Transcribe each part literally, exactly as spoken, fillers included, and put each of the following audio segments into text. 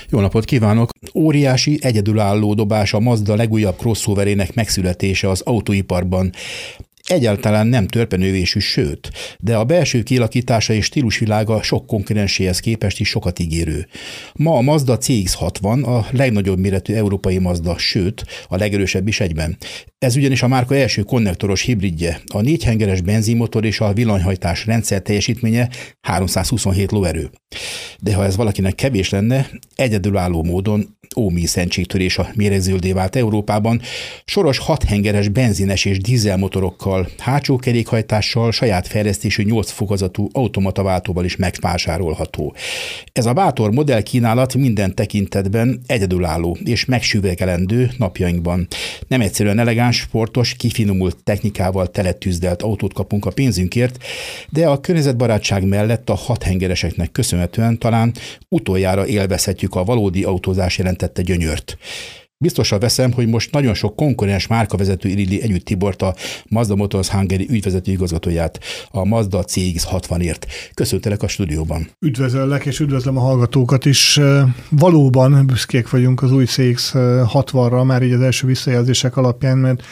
Jó napot kívánok! Óriási, egyedülálló dobás a Mazda legújabb crossoverének megszületése az autóiparban. Egyáltalán nem törpenövésű, sőt, de a belső kialakítása és stílusvilága sok konkurenséhez képest is sokat ígérő. Ma a Mazda cé iksz hatvan a legnagyobb méretű európai Mazda, sőt, a legerősebb is egyben. Ez ugyanis a márka első konnektoros hibridje, a négyhengeres benzinmotor és a villanyhajtás rendszer teljesítménye háromszázhuszonhét lóerő. De ha ez valakinek kevés lenne, egyedülálló módon ómi szentségtörés a méregzöldé vált Európában, soros hathengeres benzines és dízelmotorokkal, hátsó kerékhajtással, saját fejlesztésű nyolc fokozatú automataváltóval is megvásárolható. Ez a bátor modellkínálat minden tekintetben egyedülálló és megsüvegelendő napjainkban. Nem egyszerűen elegáns, sportos, kifinomult technikával teletűzdelt autót kapunk a pénzünkért, de a környezetbarátság mellett a hathengereseknek köszönhetően talán utoljára élvezhetjük a valódi autózás jelentette gyönyört. Biztosra veszem, hogy most nagyon sok konkurens márkavezető iríli együtt Tibort, a Mazda Motors Hungary ügyvezető igazgatóját a Mazda cé iksz hatvanért. Köszöntelek a stúdióban. Üdvözöllek, és üdvözlöm a hallgatókat is. Valóban büszkék vagyunk az új cé iksz hatvanra, már így az első visszajelzések alapján, mert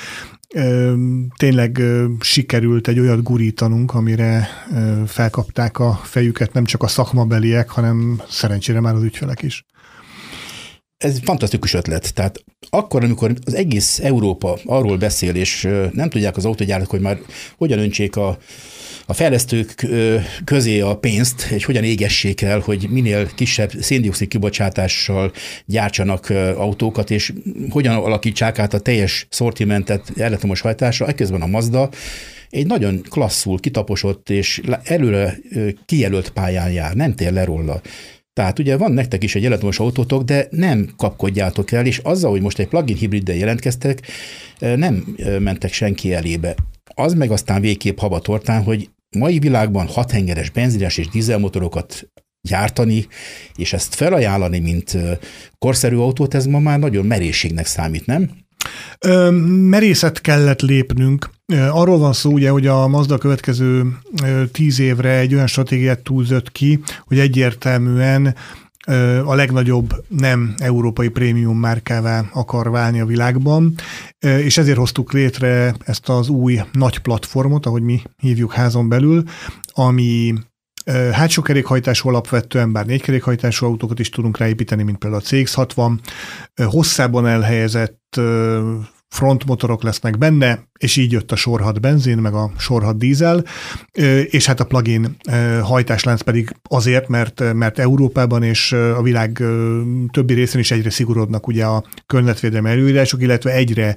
tényleg sikerült egy olyat gurítanunk, amire felkapták a fejüket nem csak a szakmabeliek, hanem szerencsére már az ügyfelek is. Ez fantasztikus ötlet. Tehát akkor, amikor az egész Európa arról beszél, és nem tudják az autógyárak, hogy már hogyan öntsék a, a fejlesztők közé a pénzt, és hogyan égessék el, hogy minél kisebb szén-dioxid kibocsátással gyártsanak autókat, és hogyan alakítsák át a teljes szortimentet elektromos hajtásra, ekközben a Mazda egy nagyon klasszul kitaposott és előre kijelölt pályán jár, nem tér le róla. Tehát ugye van nektek is egy elektromos autótok, de nem kapkodjátok el, és azzal, hogy most egy plug-in hibriddel jelentkeztek, nem mentek senki elébe. Az meg aztán végképp habatortán, hogy mai világban hathengeres benzines és dízelmotorokat gyártani, és ezt felajánlani, mint korszerű autót, ez ma már nagyon merészségnek számít, nem? Ö, merészet kellett lépnünk. Arról van szó, ugye, hogy a Mazda következő tíz évre egy olyan stratégiát tűzött ki, hogy egyértelműen a legnagyobb nem európai prémium márkává akar válni a világban, és ezért hoztuk létre ezt az új nagy platformot, ahogy mi hívjuk házon belül, ami hátsó kerékhajtású alapvetően, bár négy kerékhajtású autókat is tudunk ráépíteni, mint például a cé iksz hatvan, hosszában elhelyezett frontmotorok lesznek benne, és így jött a sor hat benzin, meg a sor hat dízel, és hát a plug-in hajtáslánc pedig azért, mert, mert Európában és a világ többi részén is egyre szigorodnak ugye a környezetvédelmi előírások, illetve egyre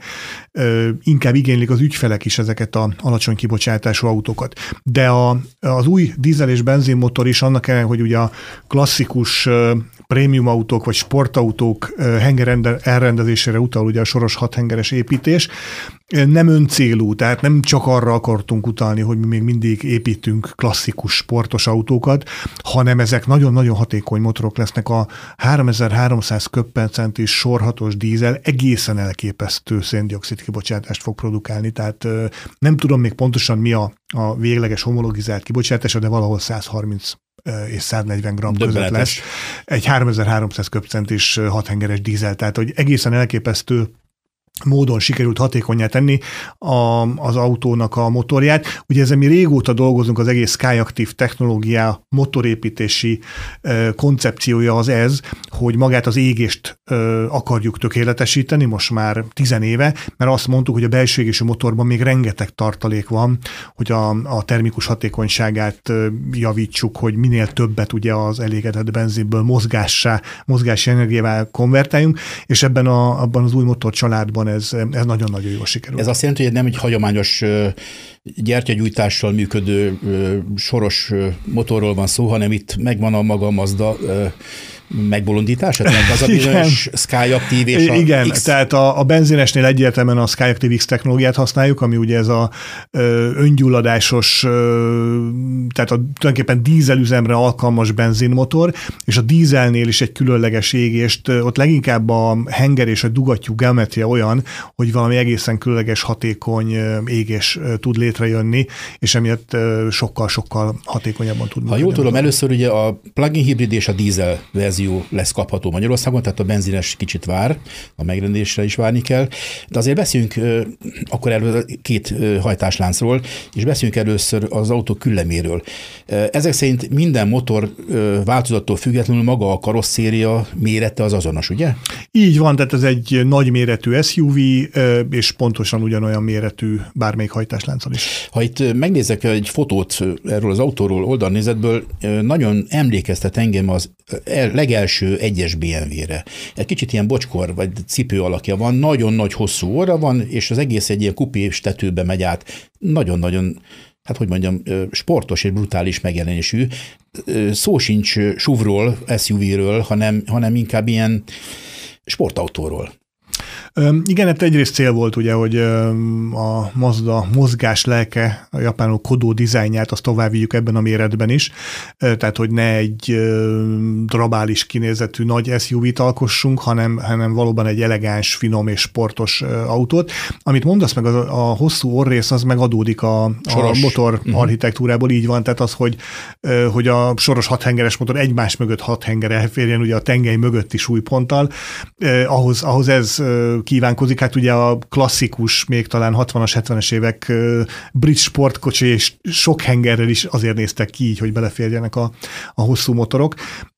inkább igénylik az ügyfelek is ezeket a alacsony kibocsátású autókat. De a, az új dízel és benzinmotor is annak ellenére, hogy ugye a klasszikus prémium autók vagy sportautók henger elrendezésére utal ugye a soros hathengeres építés, nem öncélú, tehát nem csak arra akartunk utalni, hogy mi még mindig építünk klasszikus sportos autókat, hanem ezek nagyon-nagyon hatékony motorok lesznek. A háromezer-háromszáz köbpercentis sor hatos dízel egészen elképesztő szén-dioxid kibocsátást fog produkálni, tehát nem tudom még pontosan mi a, a végleges homologizált kibocsátása, de valahol százharminc és száznegyven gramm között lesz. Egy háromezer-háromszáz köbcentis hathengeres dízel, tehát hogy egészen elképesztő módon sikerült hatékonnyá tenni a, az autónak a motorját. Ugye ezzel mi régóta dolgozunk, az egész SkyActiv technológia motorépítési e, koncepciója az ez, hogy magát az égést e, akarjuk tökéletesíteni, most már tizenéve, mert azt mondtuk, hogy a belső égésű motorban még rengeteg tartalék van, hogy a, a termikus hatékonyságát e, javítsuk, hogy minél többet ugye az elégedett benzinből mozgássá, mozgási energiává konvertáljunk, és ebben a, abban az új motorcsaládban ez, ez nagyon-nagyon jól sikerült. Ez azt jelenti, hogy nem egy hagyományos gyertyagyújtással működő soros motorról van szó, hanem itt megvan a maga Mazda megbolondítása? Tehát az a bizonyos SkyActiv és a Igen, X. tehát a, a benzinesnél egyértelműen a SkyActiv X technológiát használjuk, ami ugye ez a ö, öngyulladásos, ö, tehát a, tulajdonképpen dízelüzemre alkalmas benzinmotor, és a dízelnél is egy különleges égést, ott leginkább a henger és a dugattyú geometria olyan, hogy valami egészen különleges, hatékony égés tud létrejönni, és emiatt sokkal-sokkal hatékonyabban tud. Ha jól tudom, először ugye a plug-in hibrid és a dízel verzió verzió lesz kapható Magyarországon, tehát a benzines kicsit vár, a megrendelésre is várni kell, de azért beszéljünk akkor először két hajtásláncról, és beszéljünk először az autó külleméről. Ezek szerint minden motor változattól függetlenül maga a karosszéria mérete az azonos, ugye? Így van, tehát ez egy nagyméretű es u vé, és pontosan ugyanolyan méretű bármelyik hajtásláncon is. Ha itt megnézek egy fotót erről az autóról oldalnézetből, nagyon emlékeztet engem az legelső egyes bé em vé-re. Egy kicsit ilyen bocskor vagy cipő alakja van, nagyon nagy hosszú orra van, és az egész egy ilyen kupés tetőbe megy át. Nagyon-nagyon, hát hogy mondjam, sportos és brutális megjelenésű. Szó sincs es u vé-ről, es u vé-ről, hanem, hanem inkább ilyen sportautóról. Igen, hát egyrészt cél volt ugye, hogy a Mazda mozgás lelke, a japánul Kodó dizájnját, azt tovább vigyük ebben a méretben is, tehát hogy ne egy drabális kinézetű nagy es u vé-t alkossunk, hanem, hanem valóban egy elegáns, finom és sportos autót. Amit mondasz meg, a, a hosszú orrész, az megadódik a, a motor uh-huh. architektúrából, így van, tehát az, hogy, hogy a soros hathengeres motor egymás mögött hat henger elférjen, ugye a tengely mögötti súlyponttal, ahhoz, ahhoz ez kívánkozik. Hát ugye a klasszikus, még talán hatvanas, hetvenes évek brit sportkocsi és sok hengerrel is azért néztek ki így, hogy beleférjenek a, a hosszú motorok.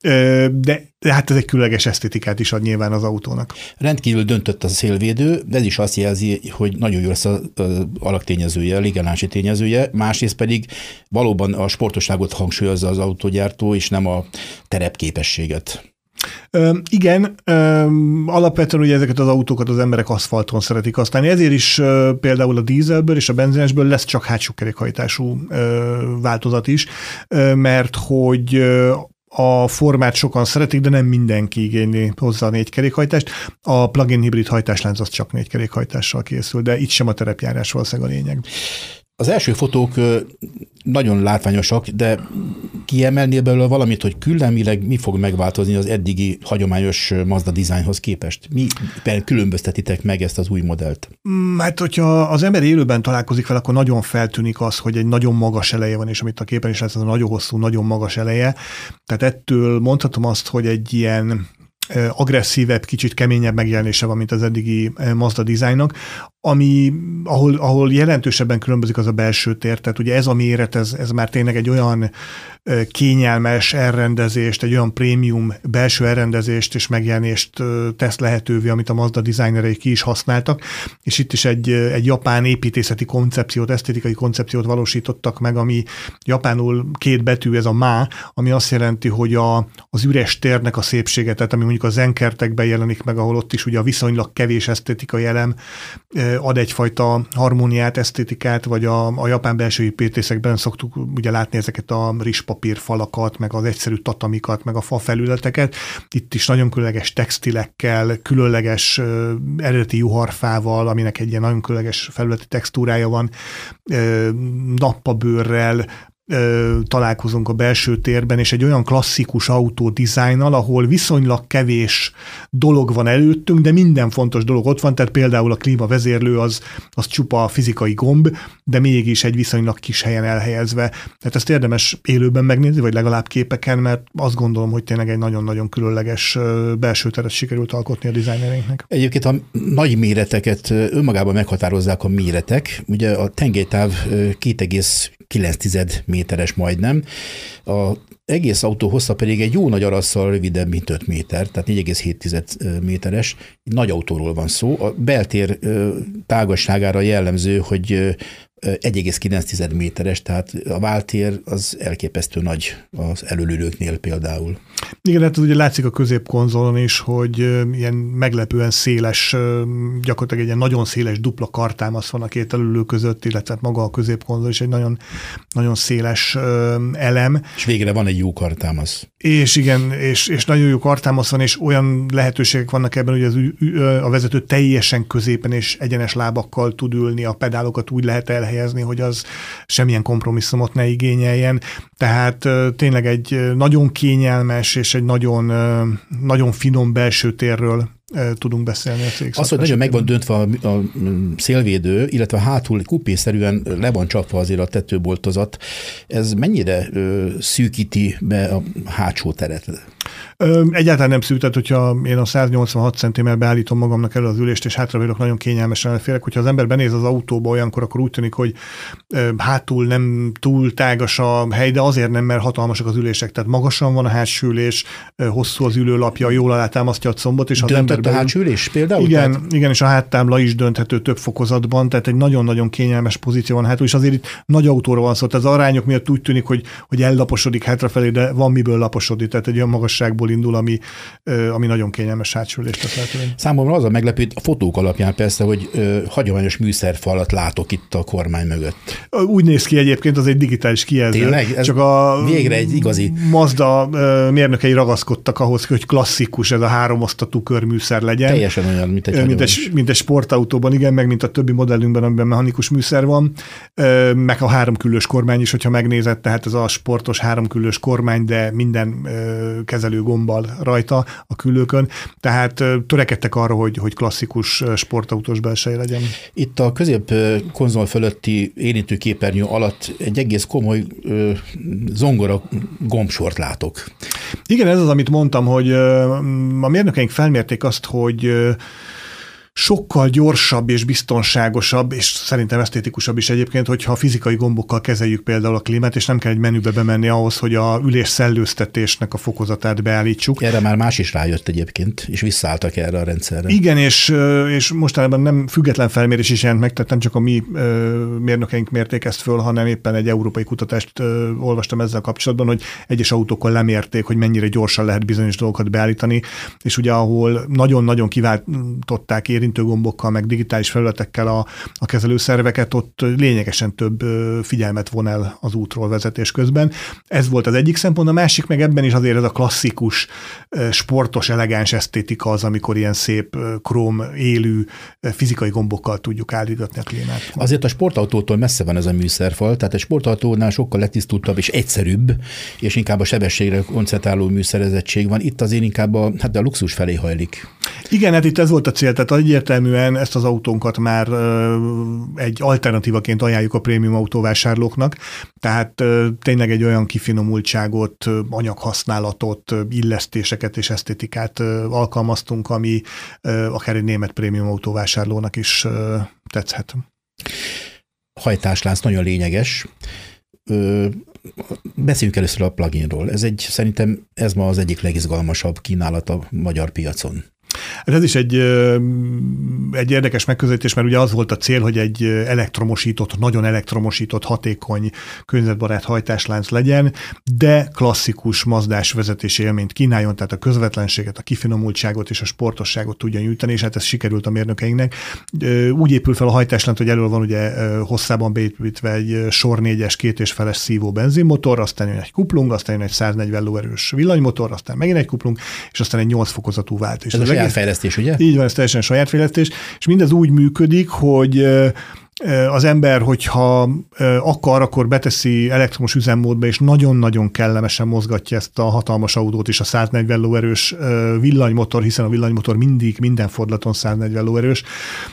De, de hát ez egy különleges esztétikát is ad nyilván az autónak. Rendkívül döntött a szélvédő, de ez is azt jelzi, hogy nagyon jó lesz az alaktényezője, a ligállási tényezője, másrészt pedig valóban a sportosságot hangsúlyozza az autógyártó, és nem a terepképességet. Ö, igen, ö, alapvetően ugye ezeket az autókat az emberek aszfalton szeretik használni, ezért is ö, például a dízelből és a benzinesből lesz csak hátsó kerékhajtású ö, változat is, ö, mert hogy ö, a formát sokan szeretik, de nem mindenki igényli hozzá a négy kerékhajtást. A plug-in hibrid hajtáslánc az csak négy kerékhajtással készül, de itt sem a terepjárás valószínűleg a lényeg. Az első fotók nagyon látványosak, de kiemelnél belőle valamit, hogy küllemileg mi fog megváltozni az eddigi hagyományos Mazda dizájnhoz képest? Mi különböztetitek meg ezt az új modellt? Hát, hogyha az ember élőben találkozik vele, akkor nagyon feltűnik az, hogy egy nagyon magas eleje van, és amit a képen is lesz, az a nagyon hosszú, nagyon magas eleje. Tehát ettől mondhatom azt, hogy egy ilyen agresszívebb, kicsit keményebb megjelenése van, mint az eddigi Mazda dizájnnak, ami, ahol, ahol jelentősebben különbözik az a belső tér, tehát ugye ez a méret, ez, ez már tényleg egy olyan kényelmes elrendezést, egy olyan prémium belső elrendezést és megjelenést tesz lehetővé, amit a Mazda designerei ki is használtak, és itt is egy, egy japán építészeti koncepciót, esztétikai koncepciót valósítottak meg, ami japánul két betű, ez a má, ami azt jelenti, hogy a, az üres térnek a szépsége, tehát ami mondjuk a zenkertekben jelenik meg, ahol ott is ugye a viszonylag kevés esztétikai elem ad egyfajta harmóniát, esztétikát, vagy a, a japán belső építészekben szoktuk ugye látni ezeket a rizspapírfalakat, meg az egyszerű tatamikat, meg a fa felületeket. Itt is nagyon különleges textilekkel, különleges uh, eredeti juharfával, aminek egy ilyen nagyon különleges felületi textúrája van, uh, nappabőrrel, találkozunk a belső térben, és egy olyan klasszikus autó dizájnnal, ahol viszonylag kevés dolog van előttünk, de minden fontos dolog ott van, tehát például a klímavezérlő az, az csupa fizikai gomb, de mégis egy viszonylag kis helyen elhelyezve. Tehát ezt érdemes élőben megnézni, vagy legalább képeken, mert azt gondolom, hogy tényleg egy nagyon-nagyon különleges belső teret sikerült alkotni a dizájnereinknek. Egyébként a nagy méreteket önmagában meghatározzák a méretek. Ugye a tengelytáv két egész kilenc méteres majdnem. A egész autó hossza pedig egy jó nagy arasszal rövidebb, mint öt méter, tehát négy egész hét méteres. Egy nagy autóról van szó. A beltér tágasságára jellemző, hogy egy egész kilenc méteres, tehát a váltér az elképesztő nagy az előlülőknél például. Igen, hát ugye látszik a középkonzolon is, hogy ilyen meglepően széles, gyakorlatilag egy ilyen nagyon széles dupla kartámasz van a két előlő között, illetve maga a középkonzol is egy nagyon, nagyon széles elem. És végre van egy jó kartámasz. És igen, és, és nagyon jó kartámasz van, és olyan lehetőségek vannak ebben, hogy az, a vezető teljesen középen és egyenes lábakkal tud ülni, a pedálokat úgy lehet elhelyezni, hogy az semmilyen kompromisszumot ne igényeljen. Tehát tényleg egy nagyon kényelmes és egy nagyon, nagyon finom belső térről tudunk beszélni a cég. Az, hogy nagyon meg van döntve a, a szélvédő, illetve hátul kupészerűen le van csapva azért a tetőboltozat, ez mennyire ö, szűkíti be a hátsó teret? Egyáltalán nem szűk, tehát hogyha én a száznyolcvanhat centimmel beállítom magamnak elő az ülést, és hátraülök, nagyon kényelmesen elférek. Hogyha az ember benéz az autóba olyankor, akkor úgy tűnik, hogy hátul nem túl tágas a hely, de azért nem, mert hatalmasak az ülések. Tehát magasan van a hátsó ülés, hosszú az ülőlapja, jól alátámasztja a combot. És Döntött az ember a hátsó ülés például? Igen, tehát... igen, és a háttámla is dönthető több fokozatban, tehát egy nagyon-nagyon kényelmes pozíció van hátul, és azért itt nagy autóra van szó. Tehát az arányok miatt úgy tűnik, hogy, hogy ellaposodik hátrafelé, de van miből laposodik, tehát egy olyan magasságból indul, ami, ami nagyon kényelmes hátsülést tesz lehetően. Számomra az a meglepő, a fotók alapján persze, hogy ö, hagyományos műszerfalat látok itt a kormány mögött. Úgy néz ki egyébként, az egy digitális kijelző. Tényleg? Ez csak a végre egy igazi... Mazda mérnökei ragaszkodtak ahhoz, hogy klasszikus ez a háromosztatú körműszer legyen. Teljesen olyan, mint egy mint egy, mint egy sportautóban, igen, meg mint a többi modellünkben, amiben mechanikus műszer van, meg a háromkülős kormány is, hogyha megnézed, tehát ez a sportos háromkülős kormány, de minden kezelő gombbal rajta a külőkön, tehát törekedtek arra, hogy, hogy klasszikus sportautós belseje legyen. Itt a közép konzol fölötti érintő képernyő alatt egy egész komoly ö, zongora gombsort látok. Igen, ez az, amit mondtam, hogy a mérnökeink felmérték azt, hogy sokkal gyorsabb és biztonságosabb, és szerintem esztétikusabb is egyébként, hogyha fizikai gombokkal kezeljük például a klímát, és nem kell egy menübe bemenni ahhoz, hogy a ülés szellőztetésnek a fokozatát beállítsuk. Erre már más is rájött egyébként, és visszaálltak erre a rendszerre. Igen, és, és mostanában nem független felmérés is jelent meg, tehát nem csak a mi mérnökeink mérték ezt föl, hanem éppen egy európai kutatást olvastam ezzel kapcsolatban, hogy egyes autókkal lemérték, hogy mennyire gyorsan lehet bizonyos dolgokat beállítani, és ugye ahol nagyon-nagyon kiváltották érintőgombokkal, meg digitális felületekkel a, a kezelőszerveket, ott lényegesen több figyelmet von el az útról vezetés közben. Ez volt az egyik szempont, a másik meg ebben is azért ez a klasszikus, sportos, elegáns esztétika az, amikor ilyen szép, króm, élő, fizikai gombokkal tudjuk állítani a klímát. Azért a sportautótól messze van ez a műszerfal, tehát egy sportautónál sokkal letisztultabb és egyszerűbb, és inkább a sebességre koncentráló műszerezettség van. Itt azért inkább a, hát a luxus felé hajlik. Igen, hát itt ez volt a cél, tehát egyértelműen ezt az autónkat már egy alternatívaként ajánljuk a prémium autóvásárlóknak, tehát tényleg egy olyan kifinomultságot, anyaghasználatot, illesztéseket és esztétikát alkalmaztunk, ami akár egy német prémium autóvásárlónak is tetszhet. Hajtáslánc nagyon lényeges. Beszéljünk először a pluginról. Ez egy, szerintem ez ma az egyik legizgalmasabb kínálat a magyar piacon. Ez is egy, egy érdekes megközelítés, mert ugye az volt a cél, hogy egy elektromosított, nagyon elektromosított, hatékony, környezetbarát hajtáslánc legyen, de klasszikus mazdás vezetési élményt kínáljon, tehát a közvetlenséget, a kifinomultságot és a sportosságot tudja nyújtani, és hát ez sikerült a mérnökeinknek. Úgy épül fel a hajtáslánc, hogy elől van ugye hosszában beépítve egy sor négyes, két és feles szívó benzinmotor, aztán jön egy kuplung, aztán jön egy száznegyven lóerős villanymotor, aztán megint egy kuplung, és aztán egy nyolc fokozatú váltó. Ez a saját fejlesztés, ugye? Így van, ez teljesen saját fejlesztés, és mindez úgy működik, hogy az ember, hogyha akar, akkor beteszi elektromos üzemmódba, és nagyon-nagyon kellemesen mozgatja ezt a hatalmas autót is, a száznegyven lóerős villanymotor, hiszen a villanymotor mindig, minden fordulaton száznegyven lóerős,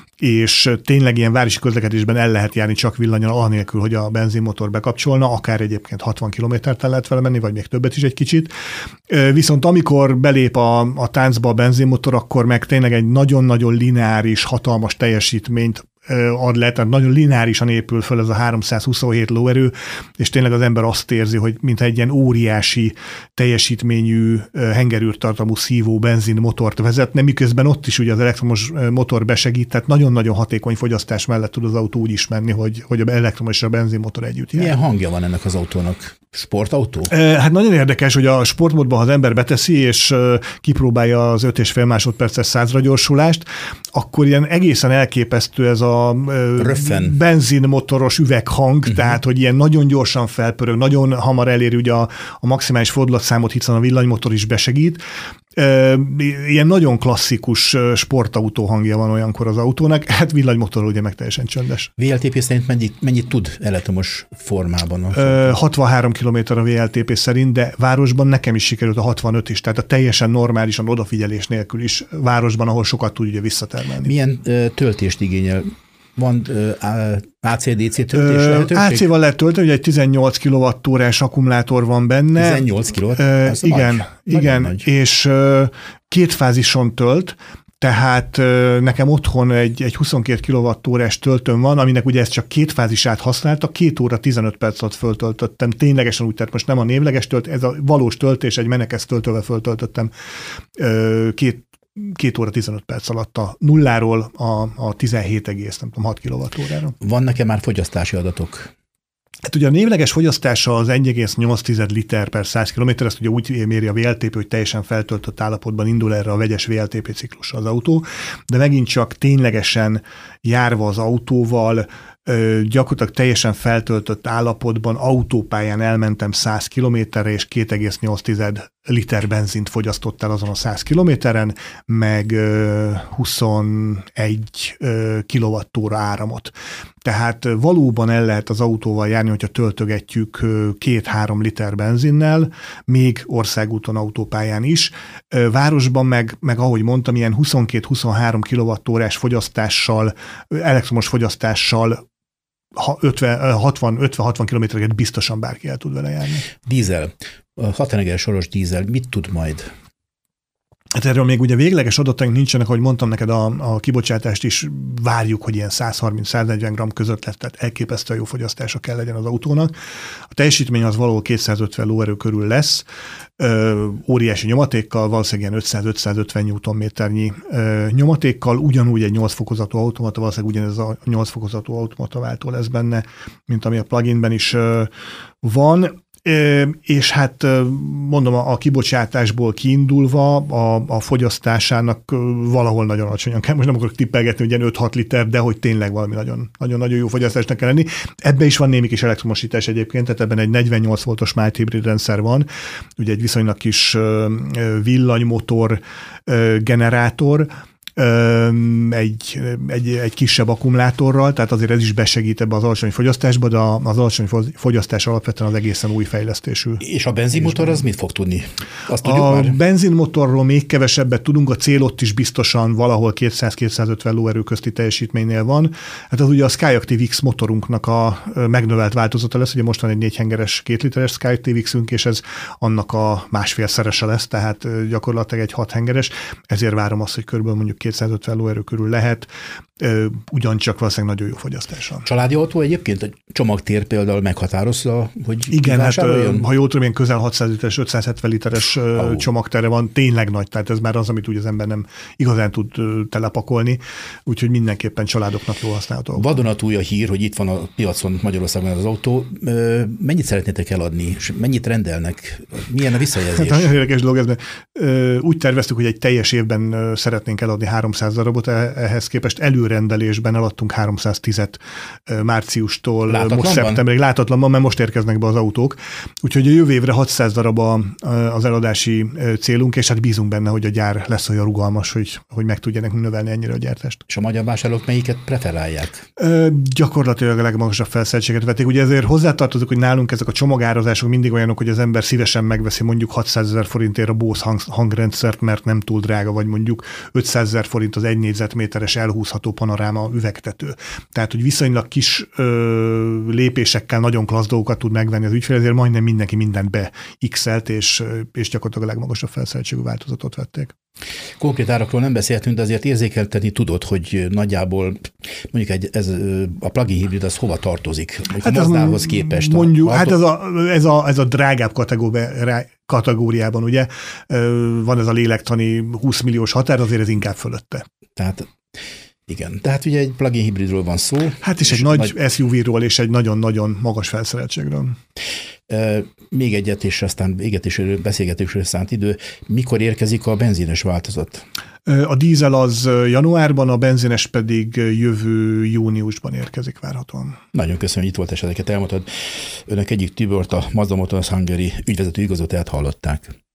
és tényleg ilyen városi közlekedésben el lehet járni csak villannyal, anélkül, hogy a benzinmotor bekapcsolna, akár egyébként hatvan kilométert el lehet vele menni, vagy még többet is egy kicsit. Viszont amikor belép a, a táncba a benzinmotor, akkor meg tényleg egy nagyon-nagyon lineáris, hatalmas teljesítményt ad le, tehát nagyon lineárisan épül föl ez a háromszázhuszonhét lóerő, és tényleg az ember azt érzi, hogy mintha egy ilyen óriási teljesítményű hengerűrtartalmú szívó benzinmotort vezetne, miközben ott is ugye az elektromos motor besegít, tehát nagyon-nagyon hatékony fogyasztás mellett tud az autó úgy is menni, hogy, hogy a elektromos és a benzinmotor együtt jár. Milyen hangja van ennek az autónak? Sportautó? Hát nagyon érdekes, hogy a sportmódban, ha az ember beteszi, és kipróbálja az öt és fél másodperces százra gyorsulást, akkor ilyen egészen elképesztő ez a Röffen. benzinmotoros üveghang, uh-huh. tehát, hogy ilyen nagyon gyorsan felpörög, nagyon hamar eléri ugye a, a maximális fordulatszámot, hiszen a villanymotor is besegít. Ilyen nagyon klasszikus sportautó hangja van olyankor az autónak, hát villanymotor ugye meg teljesen csöndes. vé el té pé szerint mennyit, mennyit tud elektromos formában? hatvanhárom kilométer a vé el té pé szerint, de városban nekem is sikerült a hatvanöt is, tehát a teljesen normálisan odafigyelés nélkül is városban, ahol sokat tud ugye visszatermelni. Milyen töltést igényel? Van á cé dé cé töltés lehetőség? á cé-val lehet tölteni, ugye egy tizennyolc kilowattórás akkumulátor van benne. tizennyolc kilowatt? Uh, igen, nagy. igen. Nagy. És uh, két fázison tölt, tehát uh, nekem otthon egy, egy huszonkét kilowattórás töltőm van, aminek ugye ezt csak két fázisát használta, két óra tizenöt perc alatt föltöltöttem, ténylegesen úgy, tehát most nem a névleges tölt, ez a valós töltés, egy menekesz töltővel föltöltöttem uh, két két óra tizenöt perc alatt a nulláról a, a tizenhét egész hat kilowattórára. Van nekem már fogyasztási adatok? Hát ugye a névleges fogyasztása az egy egész nyolc liter per száz kilométer, ezt ugye úgy méri a vé el té pé, hogy teljesen feltöltött állapotban indul erre a vegyes vé el té pé ciklusra az autó, de megint csak ténylegesen járva az autóval, gyakorlatilag teljesen feltöltött állapotban autópályán elmentem száz kilométerre, és két egész nyolc liter benzint fogyasztott el azon a száz kilométeren, meg huszonegy kilowattóra áramot. Tehát valóban el lehet az autóval járni, hogyha töltögetjük két-három liter benzinnel, még országúton, autópályán is. Városban meg, meg ahogy mondtam, ilyen huszonkét-huszonhárom kilowattórás fogyasztással, elektromos fogyasztással hatvan-ötven-hatvan kilométereket biztosan bárki el tud vele járni. Dízel, hat henger soros dízel, mit tud majd? Hát erről még ugye végleges adataink nincsenek, ahogy mondtam neked, a, a kibocsátást is várjuk, hogy ilyen száz harminc-száznegyven gramm között lett, tehát elképesztően jó fogyasztása kell legyen az autónak. A teljesítmény az valahol kétszázötven lóerő körül lesz, ö, óriási nyomatékkal, valószínűleg ilyen ötszáz-ötszázötven newtonméternyi ö, nyomatékkal, ugyanúgy egy nyolc fokozatú automata, valószínűleg ugyanez a nyolc fokozatú automata váltó lesz benne, mint ami a pluginben is ö, van. És hát mondom, a kibocsátásból kiindulva a, a fogyasztásának valahol nagyon alacsonyan kell. Most nem akarok tippelgetni, hogy ilyen öt-hat liter, de hogy tényleg valami nagyon-nagyon jó fogyasztásnak kell lenni. Ebben is van némi kis elektromosítás egyébként, tehát ebben egy negyvennyolc voltos mild hibrid rendszer van, ugye egy viszonylag kis villanymotor generátor, Egy, egy, egy kisebb akkumulátorral, tehát azért ez is besegít ebbe az alacsony fogyasztásba, de az alacsony fogyasztás alapvetően az egészen új fejlesztésű. És a benzinmotor az mit fog tudni? Azt tudjuk a már? benzinmotorról még kevesebbet tudunk, a cél ott is biztosan valahol kétszáz-kétszázötven lóerő közti teljesítménynél van. Hát az ugye a Skyactiv X motorunknak a megnövelt változata lesz, ugye most van egy négy hengeres, két literes Skyactiv X-ünk, és ez annak a másfélszerese lesz, tehát gyakorlatilag egy hat hengeres, ezért várom azt, hogy körülbelül mondjuk kétszázötven lóerő körül lehet, ugyancsak valószínűleg nagyon jó fogyasztása. Családi autó egyébként a csomagtér például meghatározza, hogy igen, hát ha jól tudom, ilyen közel hatszáz literes, ötszázhetven literes oh. csomagtere van, tényleg nagy, tehát ez már az, amit úgy az ember nem igazán tud telepakolni, úgyhogy mindenképpen családoknak jó használható. Vadonatúj a hír, hogy itt van a piacon Magyarországon az autó. Mennyit szeretnétek eladni, és mennyit rendelnek? Milyen a visszajelzés? Hát nagyon érdekes dolog ez, mert úgy terveztük, hogy egy teljes évben szeretnénk eladni háromszáz darabot, ehhez képest előrendelésben eladtunk háromszáztízet márciustól most szeptemberig, látatlanban, mert most érkeznek be az autók. Úgyhogy a jövő évre hatszáz darab az eladási célunk, és hát bízunk benne, hogy a gyár lesz olyan rugalmas, hogy, hogy meg tudjanak növelni ennyire a gyártást. És a magyar vásárlók melyiket preferálják? Ö, gyakorlatilag a legmagasabb felszereltséget vették. Ugye ezért hozzátartozik, hogy nálunk ezek a csomagározások mindig olyanok, hogy az ember szívesen megveszi mondjuk hatszázezer forintért a Bose hang, hangrendszert, mert nem túl drága, vagy mondjuk ötszázezer forint az egy négyzetméteres elhúzható panoráma üvegtető. Tehát, hogy viszonylag kis ö, lépésekkel nagyon klassz dolgokat tud megvenni az ügyfél, ezért majdnem mindenki mindent be-x-elt, és, és gyakorlatilag a legmagasabb felszereltségű változatot vették. Konkrét árakról nem beszéltünk, de azért érzékeltetni tudod, hogy nagyjából mondjuk egy, ez, a plug-in hibrid az hova tartozik, hát a Mazdához képest. Mondjuk, a, hát ez a, ez, a, ez a drágább kategóriában, ugye van ez a lélektani húsz milliós határ, azért ez inkább fölötte. Tehát igen, tehát ugye egy plug-in hibridről van szó. Hát és, és egy nagy, nagy es u vé-ról és egy nagyon-nagyon magas felszereltségről. Még egyet, és aztán égetésről, beszélgetésről szánt idő. Mikor érkezik a benzines változat? A dízel az januárban, a benzines pedig jövő júniusban érkezik várhatóan. Nagyon köszönöm, hogy itt volt, és ezeket elmondtad. Önök egyik Tibort, a Mazda Motors Hungary ügyvezető igazgatóját hallották.